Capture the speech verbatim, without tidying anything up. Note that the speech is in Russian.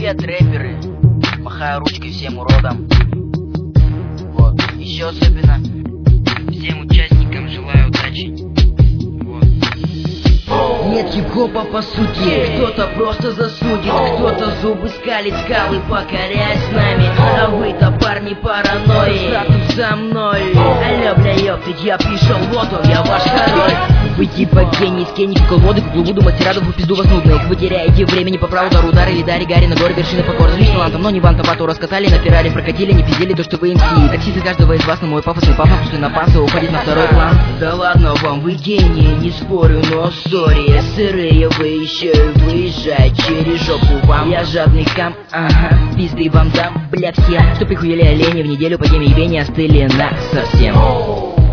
Привет, рэперы. Махаю ручкой всем уродам. Вот. Еще особенно всем участникам желаю удачи. Нет хип-хопа по сути, кто-то просто засудит, кто-то зубы скалит, скалы покоряясь с нами. А вы-то, парни, паранойи, статус за мной. Алло, бля, ёптыть, я пришел, вот он, я ваш король. Вы типа гений, скейни, кукол моды, куклу Вуду, мастерадов, вы пизду вас нудных. Вы теряете времени по праву, дару удары, лидари, гарри, на горы, вершины покорны. Лишь талантом, но не вантовату раскатали, на Феррари прокатили, не пиздели то, что вы эм си. Таксисты каждого из вас на мой пафосный пафос, после напаса уходит на второй план. Да ладно вам, вы гении, не спорю, но сори. Сырые вы еще и выезжать через жопу вам. Я жадный хам, ага, пизды вам дам, бля, всем. Что прихуели олени в неделю по теме ебения остыли на совсем.